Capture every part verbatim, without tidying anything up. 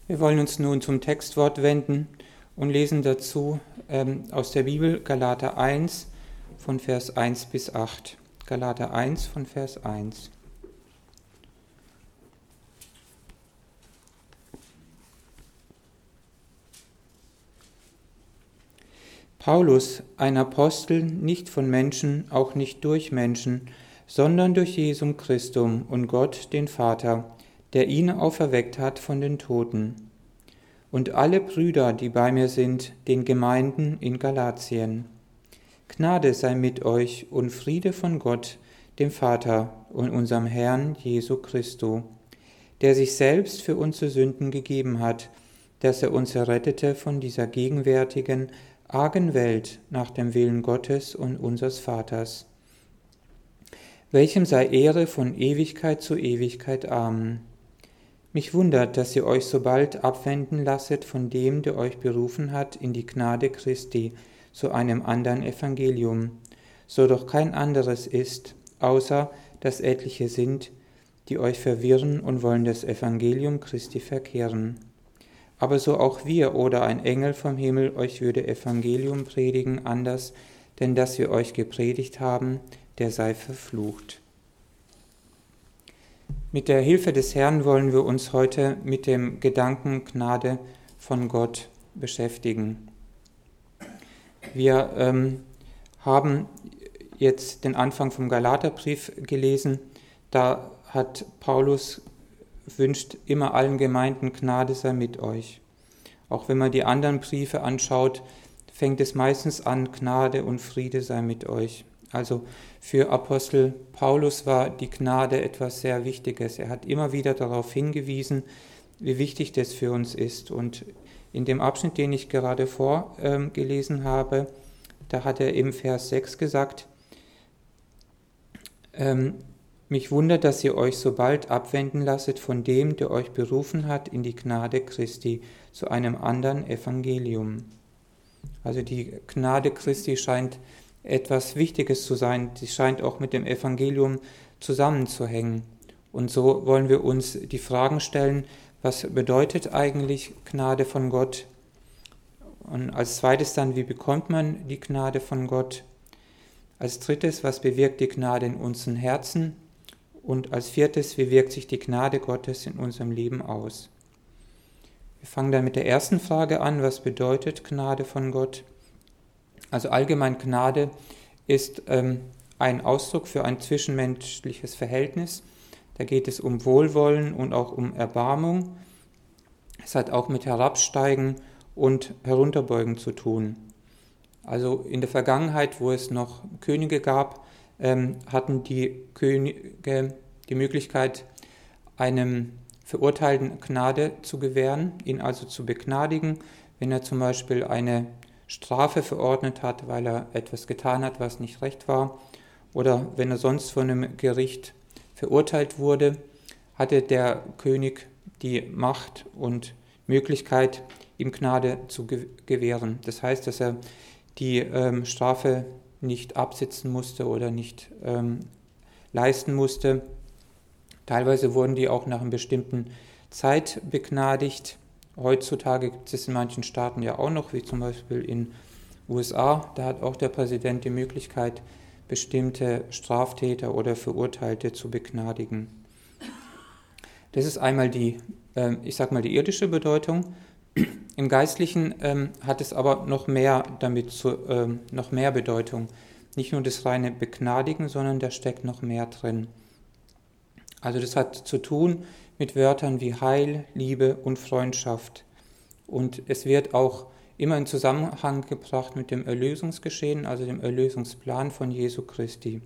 Wir wollen uns nun zum Textwort wenden und lesen dazu ähm, aus der Bibel Galater eins von Vers eins bis acht. Galater eins von Vers eins. Paulus, ein Apostel, nicht von Menschen, auch nicht durch Menschen, sondern durch Jesum Christum und Gott, den Vater, der ihn auferweckt hat von den Toten. Und alle Brüder, die bei mir sind, den Gemeinden in Galatien. Gnade sei mit euch und Friede von Gott, dem Vater und unserem Herrn Jesu Christo, der sich selbst für unsere Sünden gegeben hat, dass er uns errettete von dieser gegenwärtigen, argen Welt nach dem Willen Gottes und unseres Vaters. Welchem sei Ehre von Ewigkeit zu Ewigkeit. Amen. Mich wundert, dass ihr euch so bald abwenden lasset von dem, der euch berufen hat in die Gnade Christi, zu einem anderen Evangelium, so doch kein anderes ist, außer dass etliche sind, die euch verwirren und wollen das Evangelium Christi verkehren. Aber so auch wir oder ein Engel vom Himmel euch würde Evangelium predigen anders, denn dass wir euch gepredigt haben, der sei verflucht. Mit der Hilfe des Herrn wollen wir uns heute mit dem Gedanken Gnade von Gott beschäftigen. Wir ähm, haben jetzt den Anfang vom Galaterbrief gelesen. Da hat Paulus wünscht immer allen Gemeinden, Gnade sei mit euch. Auch wenn man die anderen Briefe anschaut, fängt es meistens an, Gnade und Friede sei mit euch. Also für Apostel Paulus war die Gnade etwas sehr Wichtiges. Er hat immer wieder darauf hingewiesen, wie wichtig das für uns ist. Und in dem Abschnitt, den ich gerade vorgelesen ähm, habe, da hat er im Vers sechs gesagt, ähm, mich wundert, dass ihr euch so bald abwenden lasset von dem, der euch berufen hat in die Gnade Christi, zu einem anderen Evangelium. Also die Gnade Christi scheint etwas Wichtiges zu sein. Sie scheint auch mit dem Evangelium zusammenzuhängen. Und so wollen wir uns die Fragen stellen, was bedeutet eigentlich Gnade von Gott? Und als zweites dann, wie bekommt man die Gnade von Gott? Als drittes, was bewirkt die Gnade in unseren Herzen? Und als viertes, wie wirkt sich die Gnade Gottes in unserem Leben aus? Wir fangen dann mit der ersten Frage an, was bedeutet Gnade von Gott? Also allgemein Gnade ist ähm, ein Ausdruck für ein zwischenmenschliches Verhältnis. Da geht es um Wohlwollen und auch um Erbarmung. Es hat auch mit Herabsteigen und Herunterbeugen zu tun. Also in der Vergangenheit, wo es noch Könige gab, ähm, hatten die Könige die Möglichkeit, einem Verurteilten Gnade zu gewähren, ihn also zu begnadigen, wenn er zum Beispiel eine Strafe verordnet hat, weil er etwas getan hat, was nicht recht war, oder wenn er sonst von einem Gericht verurteilt wurde, hatte der König die Macht und Möglichkeit, ihm Gnade zu gewähren. Das heißt, dass er die ähm, Strafe nicht absitzen musste oder nicht ähm, leisten musste. Teilweise wurden die auch nach einer bestimmten Zeit begnadigt. Heutzutage gibt es in manchen Staaten ja auch noch, wie zum Beispiel in U S A, da hat auch der Präsident die Möglichkeit, bestimmte Straftäter oder Verurteilte zu begnadigen. Das ist einmal die, äh, ich sag mal, die irdische Bedeutung. Im Geistlichen ähm, hat es aber noch mehr damit zu, ähm, noch mehr Bedeutung. Nicht nur das reine Begnadigen, sondern da steckt noch mehr drin. Also das hat zu tun mit Wörtern wie Heil, Liebe und Freundschaft. Und es wird auch immer in Zusammenhang gebracht mit dem Erlösungsgeschehen, also dem Erlösungsplan von Jesu Christi.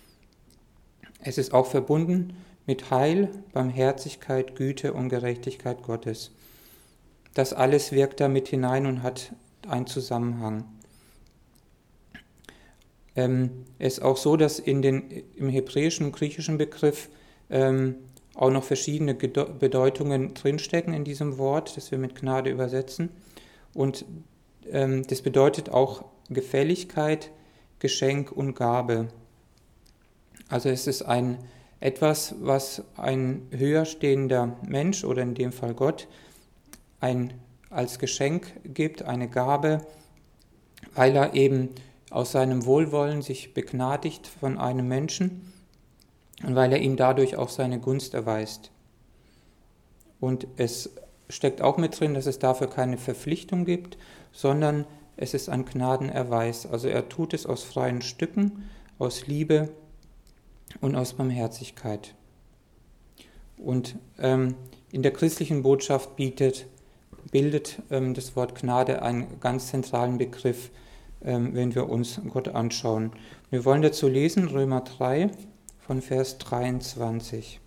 Es ist auch verbunden mit Heil, Barmherzigkeit, Güte und Gerechtigkeit Gottes. Das alles wirkt da mit hinein und hat einen Zusammenhang. Ähm, es ist auch so, dass in den, im hebräischen und griechischen Begriff ähm, auch noch verschiedene Bedeutungen drinstecken in diesem Wort, das wir mit Gnade übersetzen. Und ähm, das bedeutet auch Gefälligkeit, Geschenk und Gabe. Also es ist ein etwas, was ein höher stehender Mensch oder in dem Fall Gott ein, als Geschenk gibt, eine Gabe, weil er eben aus seinem Wohlwollen sich begnadigt von einem Menschen und weil er ihm dadurch auch seine Gunst erweist. Und es steckt auch mit drin, dass es dafür keine Verpflichtung gibt, sondern es ist ein Gnadenerweis. Also er tut es aus freien Stücken, aus Liebe und aus Barmherzigkeit. Und ähm, in der christlichen Botschaft bietet, bildet ähm, das Wort Gnade einen ganz zentralen Begriff, ähm, wenn wir uns Gott anschauen. Wir wollen dazu lesen Römer drei von Vers dreiundzwanzig.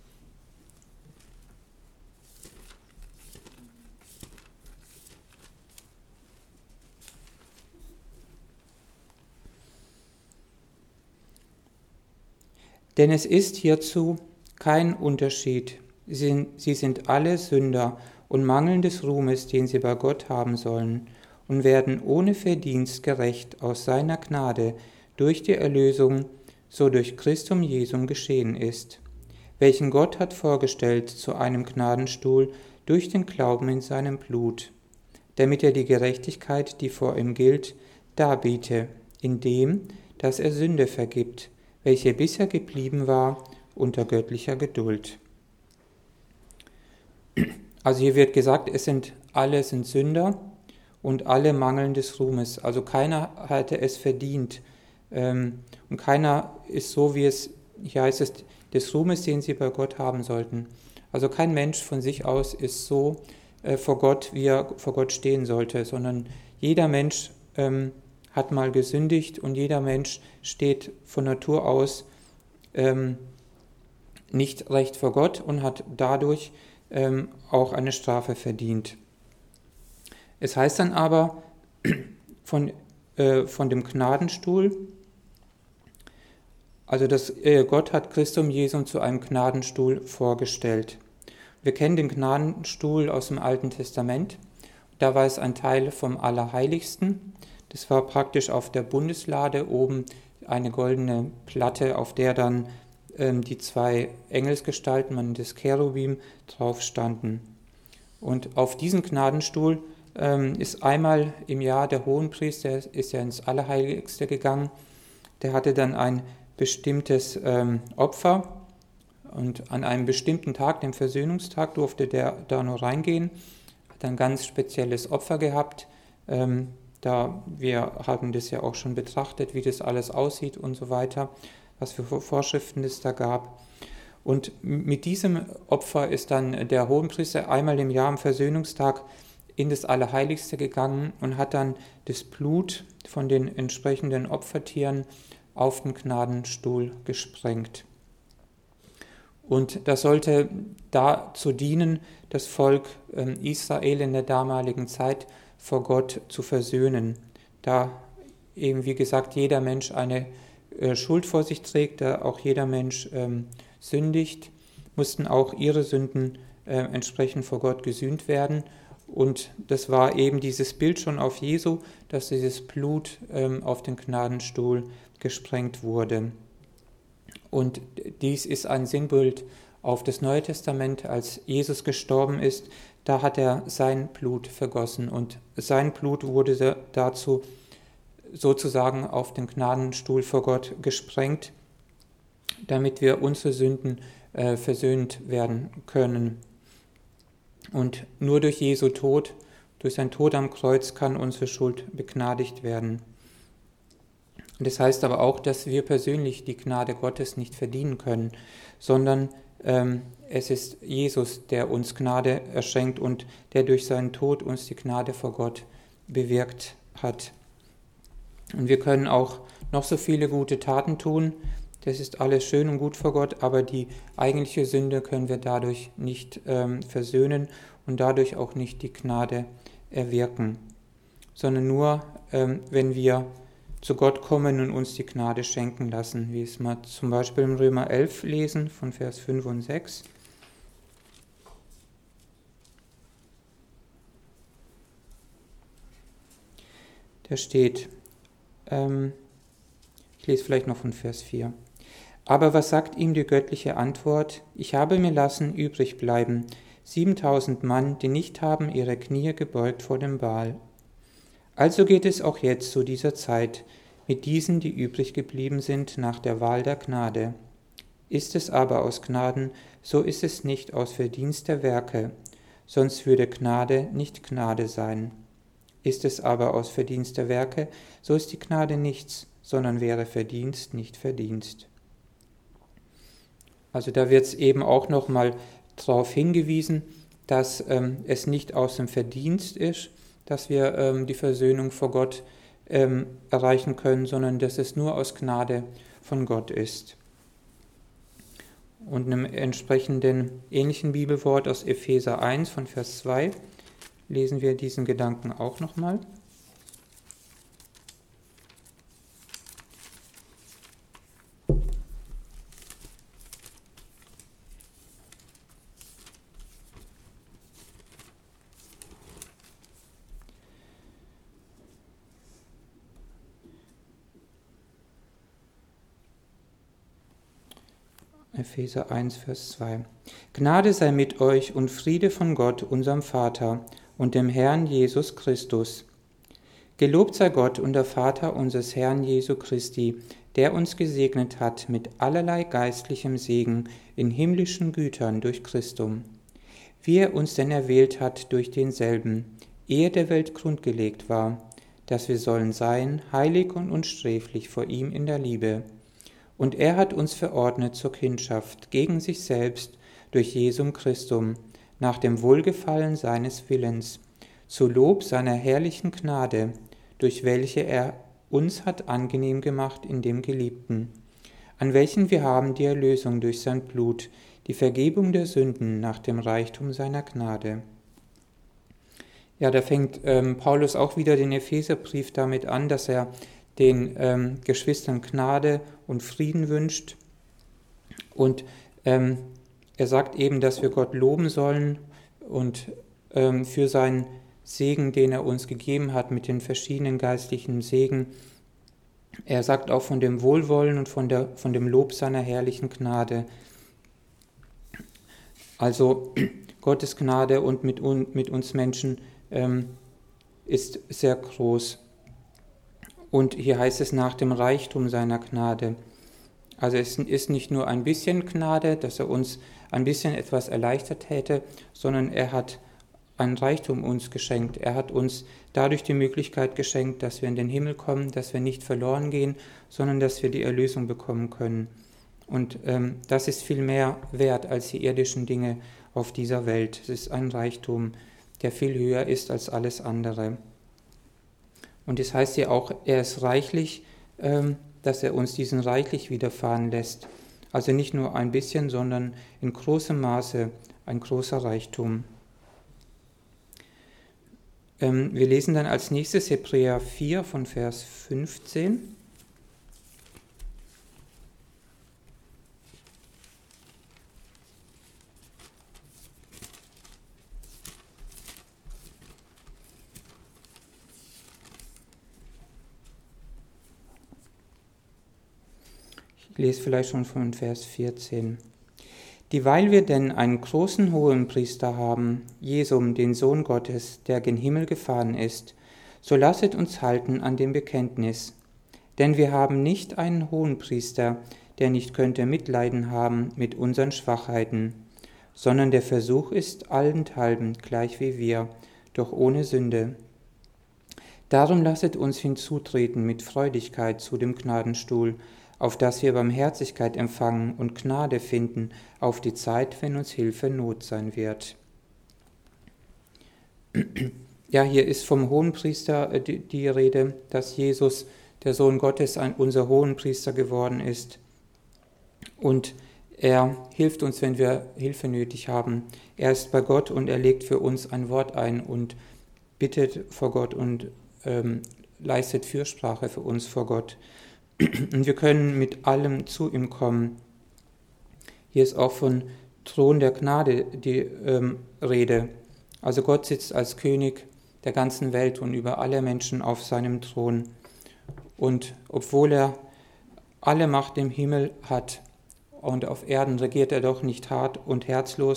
Denn es ist hierzu kein Unterschied. Sie sind alle Sünder und mangeln des Ruhmes, den sie bei Gott haben sollen, und werden ohne Verdienst gerecht aus seiner Gnade durch die Erlösung, so durch Christum Jesum geschehen ist, welchen Gott hat vorgestellt zu einem Gnadenstuhl durch den Glauben in seinem Blut, damit er die Gerechtigkeit, die vor ihm gilt, darbiete, indem, dass er Sünde vergibt, welche bisher geblieben war unter göttlicher Geduld. Also hier wird gesagt, es sind alle sind Sünder und alle mangeln des Ruhmes. Also keiner hatte es verdient ähm, und keiner ist so, wie es hier heißt, es des Ruhmes, den sie bei Gott haben sollten. Also kein Mensch von sich aus ist so äh, vor Gott, wie er vor Gott stehen sollte, sondern jeder Mensch ähm, hat mal gesündigt und jeder Mensch steht von Natur aus ähm, nicht recht vor Gott und hat dadurch ähm, auch eine Strafe verdient. Es heißt dann aber von, äh, von dem Gnadenstuhl, also dass äh, Gott hat Christum Jesum zu einem Gnadenstuhl vorgestellt. Wir kennen den Gnadenstuhl aus dem Alten Testament. Da war es ein Teil vom Allerheiligsten. Das war praktisch auf der Bundeslade oben eine goldene Platte, auf der dann ähm, die zwei Engelsgestalten, man das Cherubim, drauf standen. Und auf diesen Gnadenstuhl ähm, ist einmal im Jahr der Hohenpriester, ist ja ins Allerheiligste gegangen. Der hatte dann ein bestimmtes ähm, Opfer und an einem bestimmten Tag, dem Versöhnungstag, durfte der da nur reingehen, hat ein ganz spezielles Opfer gehabt. Ähm, Da wir haben das ja auch schon betrachtet, wie das alles aussieht und so weiter, was für Vorschriften es da gab. Und mit diesem Opfer ist dann der Hohenpriester einmal im Jahr am Versöhnungstag in das Allerheiligste gegangen und hat dann das Blut von den entsprechenden Opfertieren auf den Gnadenstuhl gesprengt. Und das sollte dazu dienen, das Volk Israel in der damaligen Zeit vor Gott zu versöhnen, da eben, wie gesagt, jeder Mensch eine äh, Schuld vor sich trägt, da auch jeder Mensch ähm, sündigt, mussten auch ihre Sünden äh, entsprechend vor Gott gesühnt werden. Und das war eben dieses Bild schon auf Jesu, dass dieses Blut ähm, auf den Gnadenstuhl gesprengt wurde. Und dies ist ein Sinnbild auf das Neue Testament, als Jesus gestorben ist. Da hat er sein Blut vergossen und sein Blut wurde dazu sozusagen auf den Gnadenstuhl vor Gott gesprengt, damit wir unsere Sünden äh, versöhnt werden können. Und nur durch Jesu Tod, durch sein Tod am Kreuz kann unsere Schuld begnadigt werden. Und das heißt aber auch, dass wir persönlich die Gnade Gottes nicht verdienen können, sondern ähm, es ist Jesus, der uns Gnade erschenkt und der durch seinen Tod uns die Gnade vor Gott bewirkt hat. Und wir können auch noch so viele gute Taten tun, das ist alles schön und gut vor Gott, aber die eigentliche Sünde können wir dadurch nicht ähm, versöhnen und dadurch auch nicht die Gnade erwirken, sondern nur, ähm, wenn wir zu Gott kommen und uns die Gnade schenken lassen, wie es mal zum Beispiel im Römer elf lesen, von Vers fünf und sechs. Da steht, ähm, ich lese vielleicht noch von Vers vier. Aber was sagt ihm die göttliche Antwort? Ich habe mir lassen übrig bleiben, siebentausend Mann, die nicht haben ihre Knie gebeugt vor dem Baal. Also geht es auch jetzt zu dieser Zeit mit diesen, die übrig geblieben sind nach der Wahl der Gnade. Ist es aber aus Gnaden, so ist es nicht aus Verdienst der Werke, sonst würde Gnade nicht Gnade sein. Ist es aber aus Verdienst der Werke, so ist die Gnade nichts, sondern wäre Verdienst nicht Verdienst. Also da wird es eben auch nochmal darauf hingewiesen, dass ähm, es nicht aus dem Verdienst ist, dass wir ähm, die Versöhnung vor Gott ähm, erreichen können, sondern dass es nur aus Gnade von Gott ist. Und einem entsprechenden ähnlichen Bibelwort aus Epheser eins von Vers zwei lesen wir diesen Gedanken auch nochmal. Epheser eins, Vers zwei. Gnade sei mit euch und Friede von Gott, unserem Vater und dem Herrn Jesus Christus. Gelobt sei Gott und der Vater unseres Herrn Jesu Christi, der uns gesegnet hat mit allerlei geistlichem Segen in himmlischen Gütern durch Christum, wie er uns denn erwählt hat durch denselben, ehe der Welt grundgelegt war, dass wir sollen sein, heilig und unsträflich vor ihm in der Liebe. Und er hat uns verordnet zur Kindschaft gegen sich selbst durch Jesum Christum, nach dem Wohlgefallen seines Willens, zu Lob seiner herrlichen Gnade, durch welche er uns hat angenehm gemacht in dem Geliebten, an welchen wir haben die Erlösung durch sein Blut, die Vergebung der Sünden nach dem Reichtum seiner Gnade. Ja, da fängt ähm, Paulus auch wieder den Epheserbrief damit an, dass er den ähm, Geschwistern Gnade und Frieden wünscht. Und ähm, er sagt eben, dass wir Gott loben sollen und ähm, für seinen Segen, den er uns gegeben hat mit den verschiedenen geistlichen Segen. Er sagt auch von dem Wohlwollen und von, der, von dem Lob seiner herrlichen Gnade. Also Gottes Gnade und mit, un, mit uns Menschen ähm, ist sehr groß. Und hier heißt es nach dem Reichtum seiner Gnade. Also es ist nicht nur ein bisschen Gnade, dass er uns ein bisschen etwas erleichtert hätte, sondern er hat ein Reichtum uns geschenkt. Er hat uns dadurch die Möglichkeit geschenkt, dass wir in den Himmel kommen, dass wir nicht verloren gehen, sondern dass wir die Erlösung bekommen können. Und ähm, das ist viel mehr wert als die irdischen Dinge auf dieser Welt. Es ist ein Reichtum, der viel höher ist als alles andere. Und es heißt ja auch, er ist reichlich, ähm, dass er uns diesen reichlich widerfahren lässt. Also nicht nur ein bisschen, sondern in großem Maße ein großer Reichtum. Ähm, wir lesen dann als nächstes Hebräer vier von Vers fünfzehn. Ich lese vielleicht schon von Vers vierzehn. Dieweil wir denn einen großen Hohenpriester haben, Jesum, den Sohn Gottes, der gen Himmel gefahren ist, so lasset uns halten an dem Bekenntnis. Denn wir haben nicht einen Hohenpriester, der nicht könnte Mitleiden haben mit unseren Schwachheiten, sondern der Versuch ist allenthalben gleich wie wir, doch ohne Sünde. Darum lasset uns hinzutreten mit Freudigkeit zu dem Gnadenstuhl, auf dass wir Barmherzigkeit empfangen und Gnade finden auf die Zeit, wenn uns Hilfe Not sein wird. Ja, hier ist vom Hohenpriester die, die Rede, dass Jesus, der Sohn Gottes, ein, unser Hohenpriester geworden ist. Und er hilft uns, wenn wir Hilfe nötig haben. Er ist bei Gott und er legt für uns ein Wort ein und bittet vor Gott und ähm, leistet Fürsprache für uns vor Gott. Und wir können mit allem zu ihm kommen. Hier ist auch von Thron der Gnade die ähm, Rede. Also Gott sitzt als König der ganzen Welt und über alle Menschen auf seinem Thron. Und obwohl er alle Macht im Himmel hat und auf Erden, regiert er doch nicht hart und herzlos,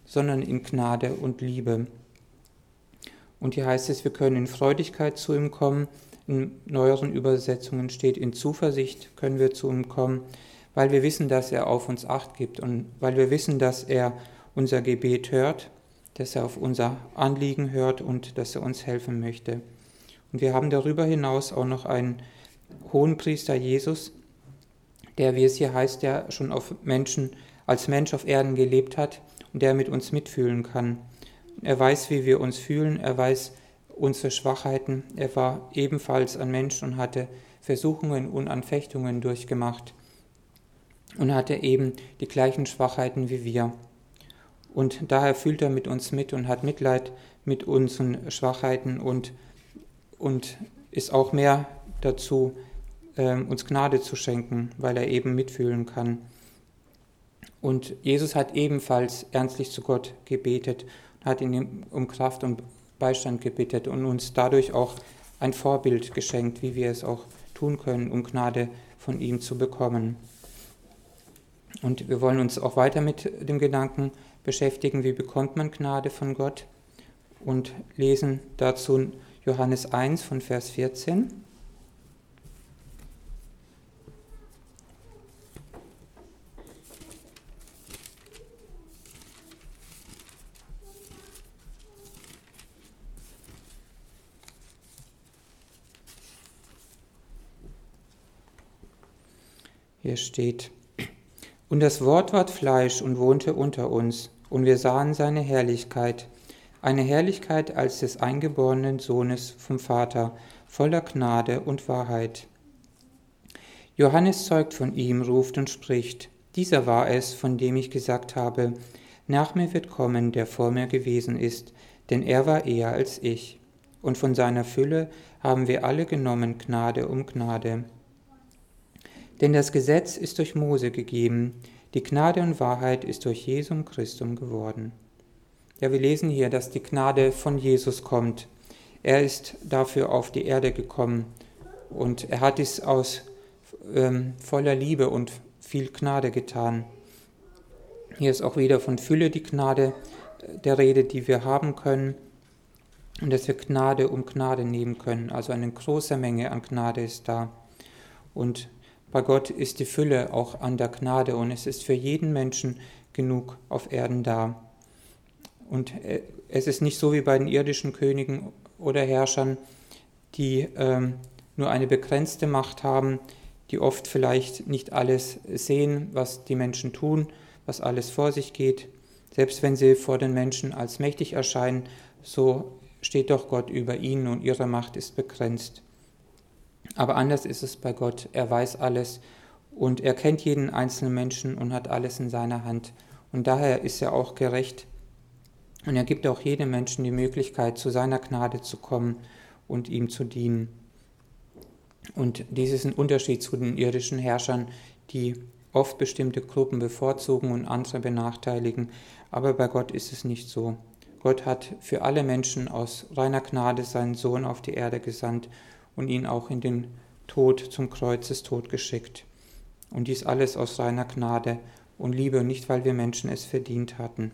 sondern in Gnade und Liebe. Und hier heißt es, wir können in Freudigkeit zu ihm kommen. In neueren Übersetzungen steht, in Zuversicht können wir zu ihm kommen, weil wir wissen, dass er auf uns Acht gibt und weil wir wissen, dass er unser Gebet hört, dass er auf unser Anliegen hört und dass er uns helfen möchte. Und wir haben darüber hinaus auch noch einen Hohenpriester Jesus, der, wie es hier heißt, der schon auf Menschen, als Mensch auf Erden gelebt hat und der mit uns mitfühlen kann. Er weiß, wie wir uns fühlen, er weiß unsere Schwachheiten. Er war ebenfalls ein Mensch und hatte Versuchungen und Anfechtungen durchgemacht und hatte eben die gleichen Schwachheiten wie wir. Und daher fühlt er mit uns mit und hat Mitleid mit unseren Schwachheiten und, und ist auch mehr dazu, ähm, uns Gnade zu schenken, weil er eben mitfühlen kann. Und Jesus hat ebenfalls ernstlich zu Gott gebetet, hat ihn um Kraft und Beistand gebeten und uns dadurch auch ein Vorbild geschenkt, wie wir es auch tun können, um Gnade von ihm zu bekommen. Und wir wollen uns auch weiter mit dem Gedanken beschäftigen, wie bekommt man Gnade von Gott, und lesen dazu Johannes eins von Vers vierzehn. Hier steht: Und das Wort ward Fleisch und wohnte unter uns, und wir sahen seine Herrlichkeit, eine Herrlichkeit als des eingeborenen Sohnes vom Vater, voller Gnade und Wahrheit. Johannes zeugt von ihm, ruft und spricht: Dieser war es, von dem ich gesagt habe, nach mir wird kommen, der vor mir gewesen ist, denn er war eher als ich. Und von seiner Fülle haben wir alle genommen, Gnade um Gnade. Denn das Gesetz ist durch Mose gegeben, die Gnade und Wahrheit ist durch Jesum Christum geworden. Ja, wir lesen hier, dass die Gnade von Jesus kommt. Er ist dafür auf die Erde gekommen und er hat dies aus ähm, voller Liebe und viel Gnade getan. Hier ist auch wieder von Fülle die Gnade der Rede, die wir haben können, und dass wir Gnade um Gnade nehmen können. Also eine große Menge an Gnade ist da. Und bei Gott ist die Fülle auch an der Gnade und es ist für jeden Menschen genug auf Erden da. Und es ist nicht so wie bei den irdischen Königen oder Herrschern, die ähm, nur eine begrenzte Macht haben, die oft vielleicht nicht alles sehen, was die Menschen tun, was alles vor sich geht. Selbst wenn sie vor den Menschen als mächtig erscheinen, so steht doch Gott über ihnen und ihre Macht ist begrenzt. Aber anders ist es bei Gott. Er weiß alles und er kennt jeden einzelnen Menschen und hat alles in seiner Hand. Und daher ist er auch gerecht. Und er gibt auch jedem Menschen die Möglichkeit, zu seiner Gnade zu kommen und ihm zu dienen. Und dies ist ein Unterschied zu den irdischen Herrschern, die oft bestimmte Gruppen bevorzugen und andere benachteiligen. Aber bei Gott ist es nicht so. Gott hat für alle Menschen aus reiner Gnade seinen Sohn auf die Erde gesandt und ihn auch in den Tod, zum Kreuzestod geschickt. Und dies alles aus reiner Gnade und Liebe und nicht, weil wir Menschen es verdient hatten.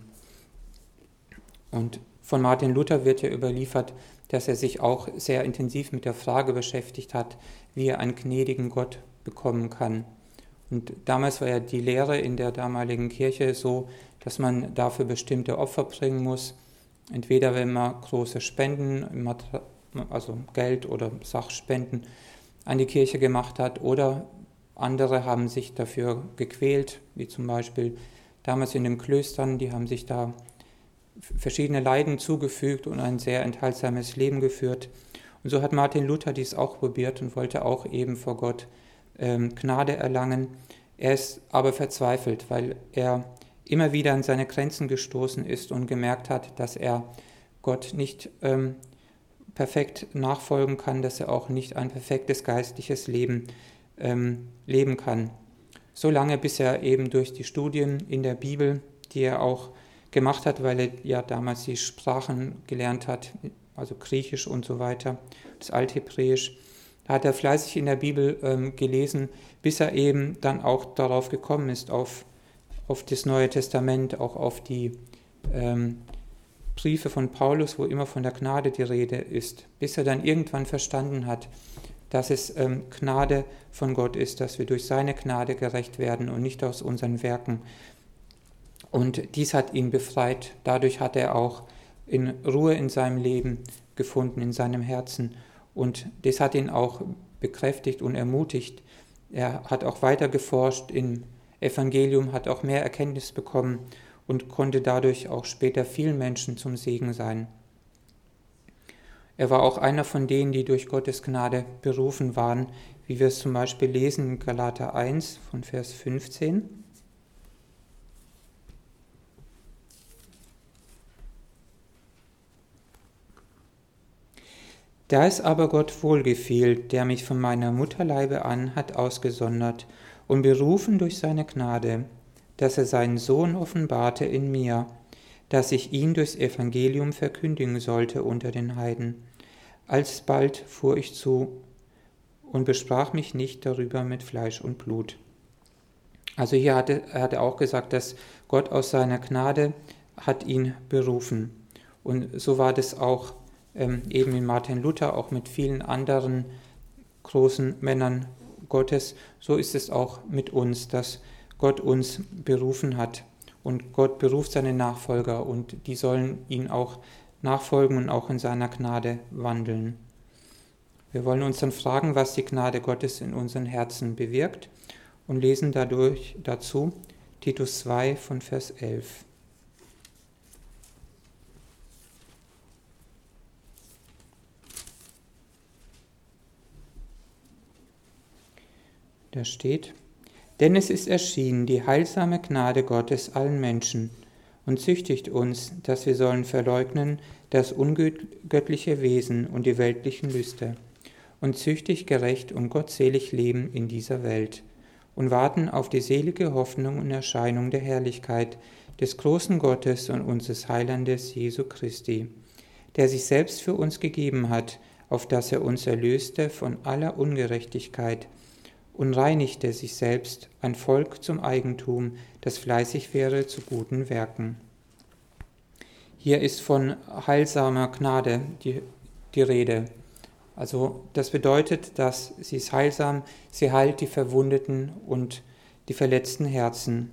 Und von Martin Luther wird ja überliefert, dass er sich auch sehr intensiv mit der Frage beschäftigt hat, wie er einen gnädigen Gott bekommen kann. Und damals war ja die Lehre in der damaligen Kirche so, dass man dafür bestimmte Opfer bringen muss. Entweder wenn man große Spenden, also Geld oder Sachspenden an die Kirche gemacht hat, oder andere haben sich dafür gequält, wie zum Beispiel damals in den Klöstern, die haben sich da verschiedene Leiden zugefügt und ein sehr enthaltsames Leben geführt. Und so hat Martin Luther dies auch probiert und wollte auch eben vor Gott ähm, Gnade erlangen. Er ist aber verzweifelt, weil er immer wieder an seine Grenzen gestoßen ist und gemerkt hat, dass er Gott nicht ähm, perfekt nachfolgen kann, dass er auch nicht ein perfektes geistliches Leben ähm, leben kann. So lange, bis er eben durch die Studien in der Bibel, die er auch gemacht hat, weil er ja damals die Sprachen gelernt hat, also Griechisch und so weiter, das Althebräisch, da hat er fleißig in der Bibel ähm, gelesen, bis er eben dann auch darauf gekommen ist, auf, auf das Neue Testament, auch auf die ähm, Briefe von Paulus, wo immer von der Gnade die Rede ist, bis er dann irgendwann verstanden hat, dass es ähm, Gnade von Gott ist, dass wir durch seine Gnade gerecht werden und nicht aus unseren Werken. Und dies hat ihn befreit. Dadurch hat er auch in Ruhe in seinem Leben gefunden, in seinem Herzen. Und das hat ihn auch bekräftigt und ermutigt. Er hat auch weiter geforscht im Evangelium, hat auch mehr Erkenntnis bekommen und konnte dadurch auch später vielen Menschen zum Segen sein. Er war auch einer von denen, die durch Gottes Gnade berufen waren, wie wir es zum Beispiel lesen in Galater eins von Vers fünfzehn. Da es aber Gott wohlgefiel, der mich von meiner Mutterleibe an hat ausgesondert und berufen durch seine Gnade, dass er seinen Sohn offenbarte in mir, dass ich ihn durchs Evangelium verkündigen sollte unter den Heiden. Alsbald fuhr ich zu und besprach mich nicht darüber mit Fleisch und Blut. Also hier hatte, er hatte auch gesagt, dass Gott aus seiner Gnade hat ihn berufen. Und so war das auch ähm, eben in Martin Luther, auch mit vielen anderen großen Männern Gottes. So ist es auch mit uns, dass Gott uns berufen hat. Und Gott beruft seine Nachfolger und die sollen ihn auch nachfolgen und auch in seiner Gnade wandeln. Wir wollen uns dann fragen, was die Gnade Gottes in unseren Herzen bewirkt und lesen dadurch dazu Titus zwei von Vers elf. Da steht: Denn es ist erschienen die heilsame Gnade Gottes allen Menschen und züchtigt uns, dass wir sollen verleugnen das ungöttliche Wesen und die weltlichen Lüste und züchtig, gerecht und gottselig leben in dieser Welt und warten auf die selige Hoffnung und Erscheinung der Herrlichkeit des großen Gottes und unseres Heilandes Jesu Christi, der sich selbst für uns gegeben hat, auf dass er uns erlöste von aller Ungerechtigkeit und reinigte sich selbst ein Volk zum Eigentum, das fleißig wäre zu guten Werken. Hier ist von heilsamer Gnade die, die Rede. Also das bedeutet, dass sie ist heilsam, sie heilt die verwundeten und die verletzten Herzen.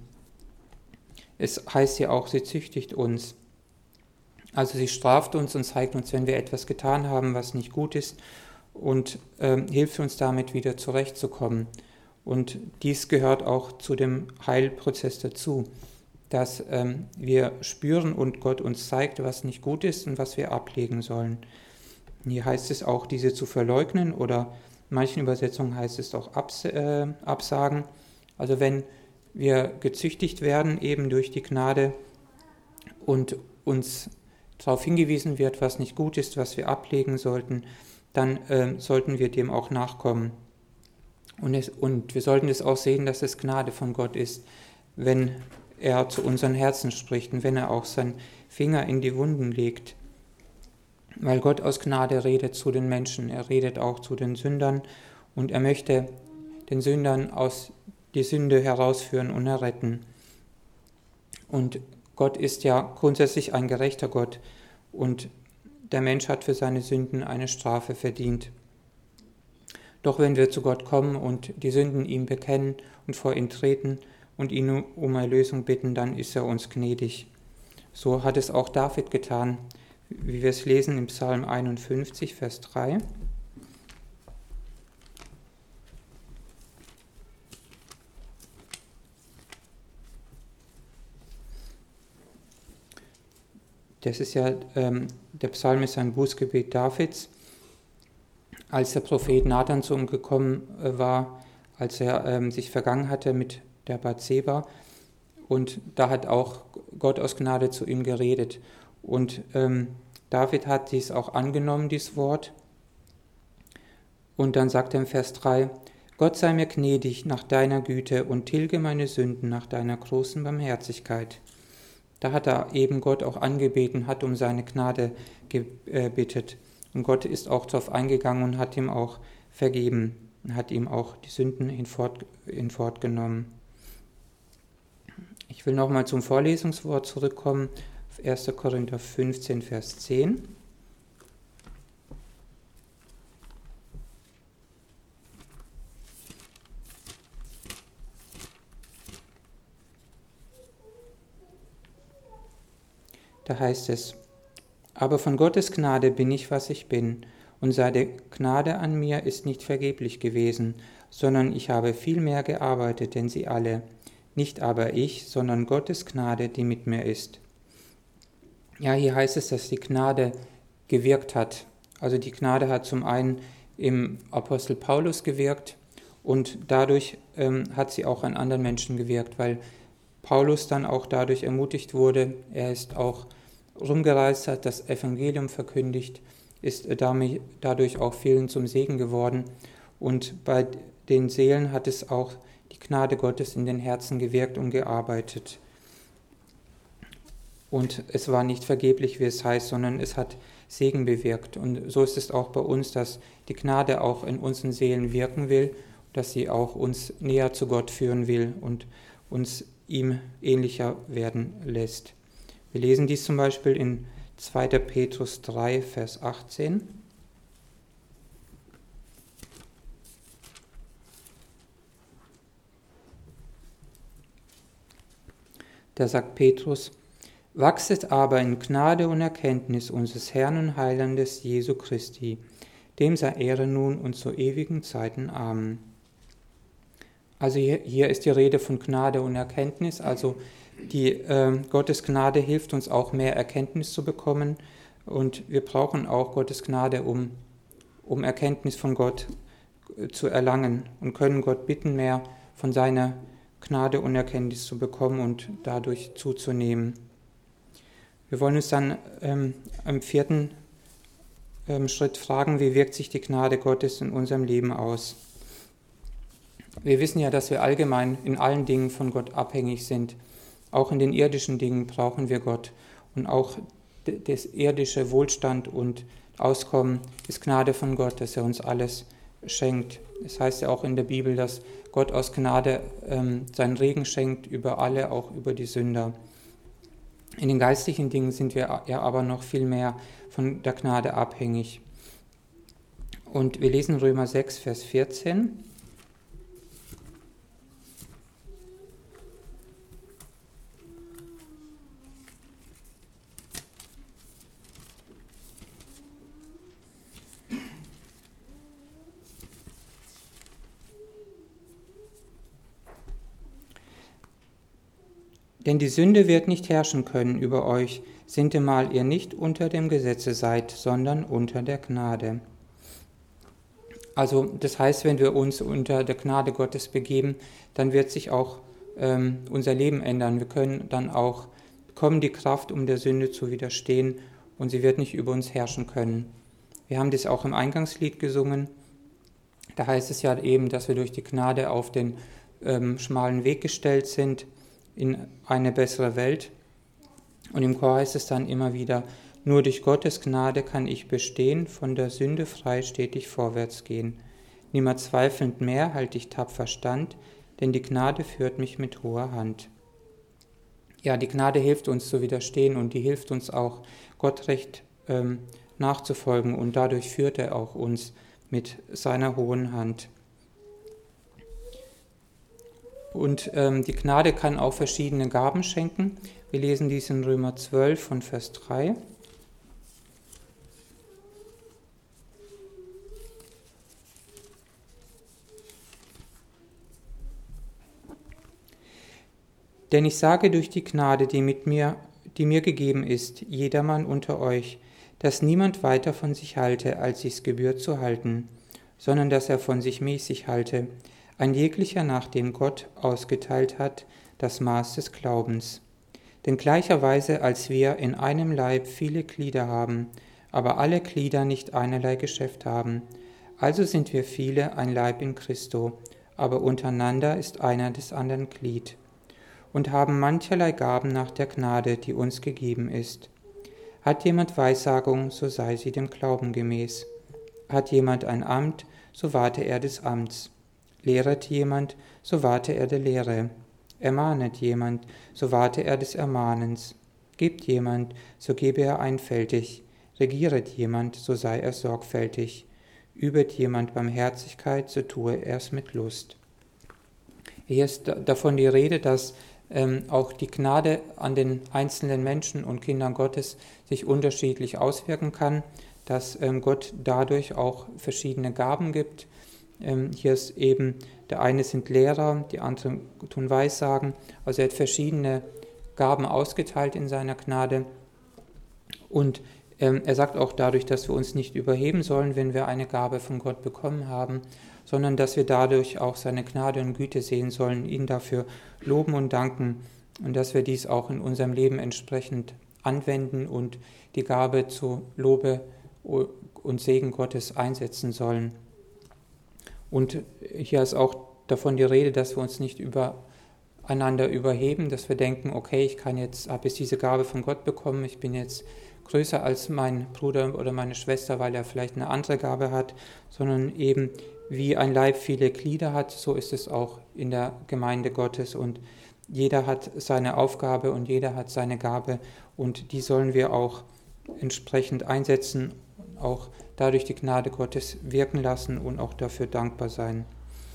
Es heißt ja auch, sie züchtigt uns. Also sie straft uns und zeigt uns, wenn wir etwas getan haben, was nicht gut ist, und ähm, hilft uns damit wieder zurechtzukommen. Und dies gehört auch zu dem Heilprozess dazu, dass ähm, wir spüren und Gott uns zeigt, was nicht gut ist und was wir ablegen sollen. Hier heißt es auch, diese zu verleugnen, oder in manchen Übersetzungen heißt es auch abs- äh, absagen. Also wenn wir gezüchtigt werden, eben durch die Gnade, und uns darauf hingewiesen wird, was nicht gut ist, was wir ablegen sollten, dann äh, sollten wir dem auch nachkommen. Und, es, und wir sollten es auch sehen, dass es Gnade von Gott ist, wenn er zu unseren Herzen spricht und wenn er auch seinen Finger in die Wunden legt. Weil Gott aus Gnade redet zu den Menschen, er redet auch zu den Sündern und er möchte den Sündern aus die Sünde herausführen und erretten. Und Gott ist ja grundsätzlich ein gerechter Gott und der Mensch hat für seine Sünden eine Strafe verdient. Doch wenn wir zu Gott kommen und die Sünden ihm bekennen und vor ihn treten und ihn um Erlösung bitten, dann ist er uns gnädig. So hat es auch David getan, wie wir es lesen im Psalm einundfünfzig, Vers drei. Das ist ja, ähm, der Psalm ist ein Bußgebet Davids, als der Prophet Nathan zu ihm gekommen äh, war, als er ähm, sich vergangen hatte mit der Bathseba. Und da hat auch Gott aus Gnade zu ihm geredet. Und ähm, David hat dies auch angenommen, dieses Wort. Und dann sagt er im Vers drei, Gott sei mir gnädig nach deiner Güte und tilge meine Sünden nach deiner großen Barmherzigkeit. Da hat er eben Gott auch angebeten, hat um seine Gnade gebeten. Und Gott ist auch darauf eingegangen und hat ihm auch vergeben, hat ihm auch die Sünden hinfort, hinfortgenommen. Ich will nochmal zum Vorlesungswort zurückkommen erster Korinther fünfzehn, Vers zehn. Da heißt es: Aber von Gottes Gnade bin ich, was ich bin, und seine Gnade an mir ist nicht vergeblich gewesen, sondern ich habe viel mehr gearbeitet, denn sie alle. Nicht aber ich, sondern Gottes Gnade, die mit mir ist. Ja, hier heißt es, dass die Gnade gewirkt hat. Also die Gnade hat zum einen im Apostel Paulus gewirkt und dadurch ähm, hat sie auch an anderen Menschen gewirkt, weil Paulus dann auch dadurch ermutigt wurde. Er ist auch rumgereist, hat das Evangelium verkündigt, ist damit, dadurch auch vielen zum Segen geworden. Und bei den Seelen hat es auch die Gnade Gottes in den Herzen gewirkt und gearbeitet. Und es war nicht vergeblich, wie es heißt, sondern es hat Segen bewirkt. Und so ist es auch bei uns, dass die Gnade auch in unseren Seelen wirken will, dass sie auch uns näher zu Gott führen will und uns ihm ähnlicher werden lässt. Wir lesen dies zum Beispiel in zweiter Petrus drei, Vers achtzehn. Da sagt Petrus: Wachset aber in Gnade und Erkenntnis unseres Herrn und Heilandes Jesu Christi, dem sei Ehre nun und zu ewigen Zeiten. Amen. Also hier, hier ist die Rede von Gnade und Erkenntnis, also die äh, Gottes Gnade hilft uns auch mehr Erkenntnis zu bekommen und wir brauchen auch Gottes Gnade, um, um Erkenntnis von Gott äh, zu erlangen und können Gott bitten, mehr von seiner Gnade und Erkenntnis zu bekommen und dadurch zuzunehmen. Wir wollen uns dann ähm, im vierten ähm, Schritt fragen, wie wirkt sich die Gnade Gottes in unserem Leben aus? Wir wissen ja, dass wir allgemein in allen Dingen von Gott abhängig sind. Auch in den irdischen Dingen brauchen wir Gott. Und auch das irdische Wohlstand und Auskommen ist Gnade von Gott, dass er uns alles schenkt. Es heißt ja auch in der Bibel, dass Gott aus Gnade ähm, seinen Regen schenkt über alle, auch über die Sünder. In den geistlichen Dingen sind wir ja aber noch viel mehr von der Gnade abhängig. Und wir lesen Römer sechs, Vers vierzehn. Denn die Sünde wird nicht herrschen können über euch, sintemal ihr nicht unter dem Gesetze seid, sondern unter der Gnade. Also das heißt, wenn wir uns unter der Gnade Gottes begeben, dann wird sich auch ähm, unser Leben ändern. Wir können dann auch bekommen die Kraft, um der Sünde zu widerstehen und sie wird nicht über uns herrschen können. Wir haben das auch im Eingangslied gesungen. Da heißt es ja eben, dass wir durch die Gnade auf den ähm, schmalen Weg gestellt sind, in eine bessere Welt. Und im Chor heißt es dann immer wieder: Nur durch Gottes Gnade kann ich bestehen, von der Sünde frei stetig vorwärts gehen. Nimmer zweifelnd mehr halt ich tapfer stand, denn die Gnade führt mich mit hoher Hand. Ja, die Gnade hilft uns zu widerstehen und die hilft uns auch, Gott recht ähm, nachzufolgen und dadurch führt er auch uns mit seiner hohen Hand. Und ähm, die Gnade kann auch verschiedene Gaben schenken. Wir lesen dies in Römer zwölf von Vers drei. Denn ich sage durch die Gnade, die mit mir, die mir gegeben ist, jedermann unter euch, dass niemand weiter von sich halte, als sich's gebührt zu halten, sondern dass er von sich mäßig halte, ein jeglicher nach dem Gott ausgeteilt hat, das Maß des Glaubens. Denn gleicherweise als wir in einem Leib viele Glieder haben, aber alle Glieder nicht einerlei Geschäft haben, also sind wir viele ein Leib in Christo, aber untereinander ist einer des anderen Glied, und haben mancherlei Gaben nach der Gnade, die uns gegeben ist. Hat jemand Weissagung, so sei sie dem Glauben gemäß. Hat jemand ein Amt, so warte er des Amts. Lehret jemand, so warte er der Lehre. Ermahnet jemand, so warte er des Ermahnens. Gibt jemand, so gebe er einfältig. Regieret jemand, so sei er sorgfältig. Übet jemand Barmherzigkeit, so tue er es mit Lust. Hier ist davon die Rede, dass ähm, auch die Gnade an den einzelnen Menschen und Kindern Gottes sich unterschiedlich auswirken kann, dass ähm, Gott dadurch auch verschiedene Gaben gibt. Ähm, hier ist eben, der eine sind Lehrer, die anderen tun Weissagen. Also er hat verschiedene Gaben ausgeteilt in seiner Gnade. Und ähm, er sagt auch dadurch, dass wir uns nicht überheben sollen, wenn wir eine Gabe von Gott bekommen haben, sondern dass wir dadurch auch seine Gnade und Güte sehen sollen, ihn dafür loben und danken und dass wir dies auch in unserem Leben entsprechend anwenden und die Gabe zu Lobe und Segen Gottes einsetzen sollen. Und hier ist auch davon die Rede, dass wir uns nicht übereinander überheben, dass wir denken, okay, ich kann jetzt, habe jetzt diese Gabe von Gott bekommen, ich bin jetzt größer als mein Bruder oder meine Schwester, weil er vielleicht eine andere Gabe hat, sondern eben wie ein Leib viele Glieder hat, so ist es auch in der Gemeinde Gottes und jeder hat seine Aufgabe und jeder hat seine Gabe und die sollen wir auch entsprechend einsetzen, auch dadurch die Gnade Gottes wirken lassen und auch dafür dankbar sein.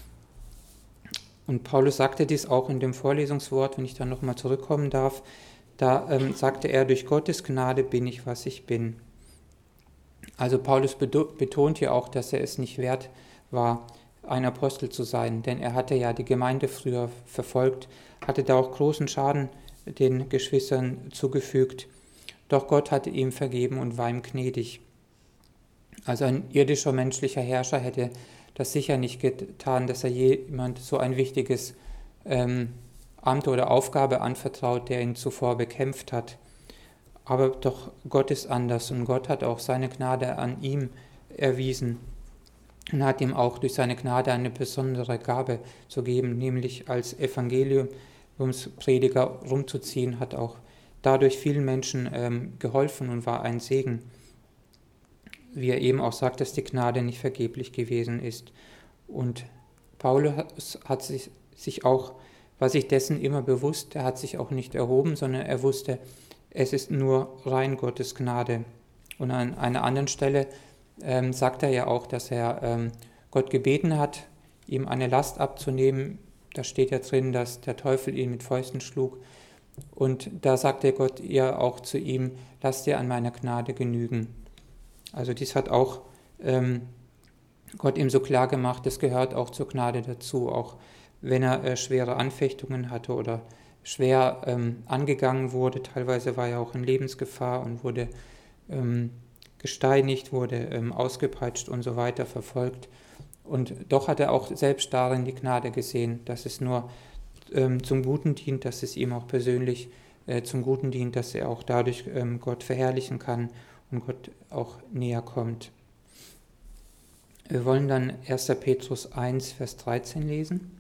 Und Paulus sagte dies auch in dem Vorlesungswort, wenn ich dann nochmal zurückkommen darf, da ähm, sagte er, durch Gottes Gnade bin ich, was ich bin. Also Paulus betont hier auch, dass er es nicht wert war, ein Apostel zu sein, denn er hatte ja die Gemeinde früher verfolgt, hatte da auch großen Schaden den Geschwistern zugefügt, doch Gott hatte ihm vergeben und war ihm gnädig. Also ein irdischer menschlicher Herrscher hätte das sicher nicht getan, dass er jemand so ein wichtiges ähm, Amt oder Aufgabe anvertraut, der ihn zuvor bekämpft hat. Aber doch Gott ist anders und Gott hat auch seine Gnade an ihm erwiesen und hat ihm auch durch seine Gnade eine besondere Gabe zu geben, nämlich als Evangeliumsprediger rumzuziehen, hat auch dadurch vielen Menschen ähm, geholfen und war ein Segen. Wie er eben auch sagt, dass die Gnade nicht vergeblich gewesen ist. Und Paulus hat sich, sich auch, war sich dessen immer bewusst, er hat sich auch nicht erhoben, sondern er wusste, es ist nur rein Gottes Gnade. Und an einer anderen Stelle ähm, sagt er ja auch, dass er ähm, Gott gebeten hat, ihm eine Last abzunehmen. Da steht ja drin, dass der Teufel ihn mit Fäusten schlug. Und da sagte Gott ja auch zu ihm, lass dir an meiner Gnade genügen. Also dies hat auch ähm, Gott ihm so klar gemacht, das gehört auch zur Gnade dazu, auch wenn er äh, schwere Anfechtungen hatte oder schwer ähm, angegangen wurde. Teilweise war er auch in Lebensgefahr und wurde ähm, gesteinigt, wurde ähm, ausgepeitscht und so weiter, verfolgt. Und doch hat er auch selbst darin die Gnade gesehen, dass es nur ähm, zum Guten dient, dass es ihm auch persönlich äh, zum Guten dient, dass er auch dadurch ähm, Gott verherrlichen kann und Gott auch näher kommt. Wir wollen dann erster Petrus eins, Vers dreizehn lesen.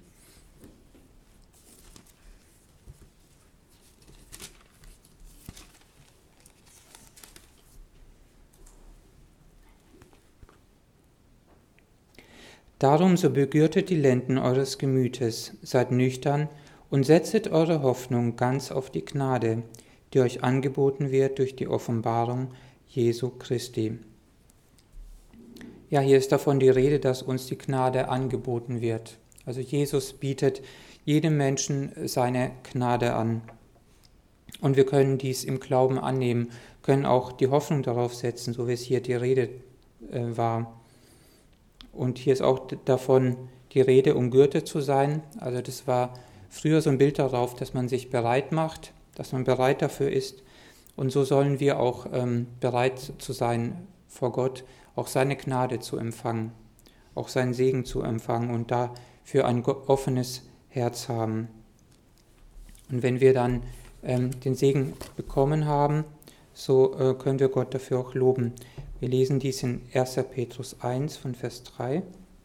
Darum so begürtet die Lenden eures Gemütes, seid nüchtern und setzet eure Hoffnung ganz auf die Gnade, die euch angeboten wird durch die Offenbarung Jesu Christi. Ja, hier ist davon die Rede, dass uns die Gnade angeboten wird. Also Jesus bietet jedem Menschen seine Gnade an. Und wir können dies im Glauben annehmen, können auch die Hoffnung darauf setzen, so wie es hier die Rede äh, war. Und hier ist auch davon die Rede, umgürtet zu sein. Also das war früher so ein Bild darauf, dass man sich bereit macht, dass man bereit dafür ist. Und so sollen wir auch ähm, bereit zu sein vor Gott, auch seine Gnade zu empfangen, auch seinen Segen zu empfangen und dafür ein offenes Herz haben. Und wenn wir dann ähm, den Segen bekommen haben, so äh, können wir Gott dafür auch loben. Wir lesen dies in erster Petrus eins von Vers drei.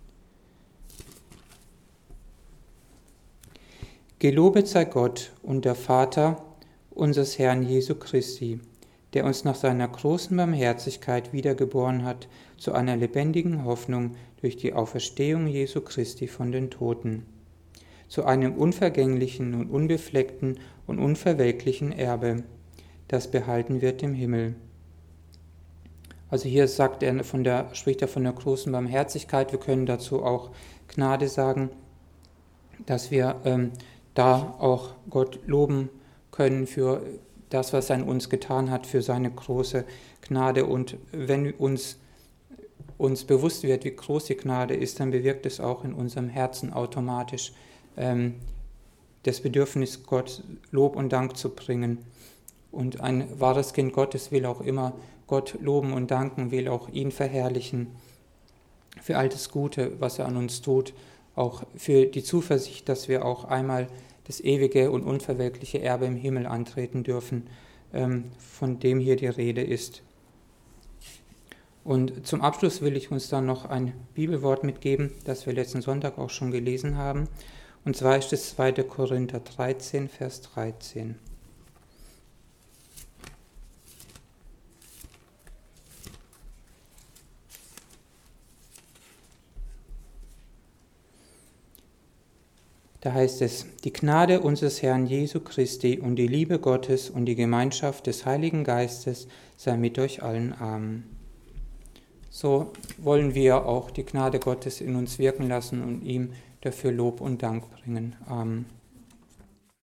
Gelobet sei Gott und der Vater unseres Herrn Jesu Christi, der uns nach seiner großen Barmherzigkeit wiedergeboren hat zu einer lebendigen Hoffnung durch die Auferstehung Jesu Christi von den Toten, zu einem unvergänglichen und unbefleckten und unverwelklichen Erbe, das behalten wird im Himmel. Also hier sagt er von der, spricht er von der großen Barmherzigkeit. Wir können dazu auch Gnade sagen, dass wir ähm, da auch Gott loben können für das, was er an uns getan hat, für seine große Gnade. Und wenn uns, uns bewusst wird, wie groß die Gnade ist, dann bewirkt es auch in unserem Herzen automatisch ähm, das Bedürfnis, Gott Lob und Dank zu bringen. Und ein wahres Kind Gottes will auch immer Gott loben und danken, will auch ihn verherrlichen für all das Gute, was er an uns tut, auch für die Zuversicht, dass wir auch einmal das ewige und unverwelkliche Erbe im Himmel antreten dürfen, von dem hier die Rede ist. Und zum Abschluss will ich uns dann noch ein Bibelwort mitgeben, das wir letzten Sonntag auch schon gelesen haben. Und zwar ist es zweiter Korinther dreizehn, Vers dreizehn. Da heißt es, die Gnade unseres Herrn Jesu Christi und die Liebe Gottes und die Gemeinschaft des Heiligen Geistes sei mit euch allen. Amen. So wollen wir auch die Gnade Gottes in uns wirken lassen und ihm dafür Lob und Dank bringen. Amen.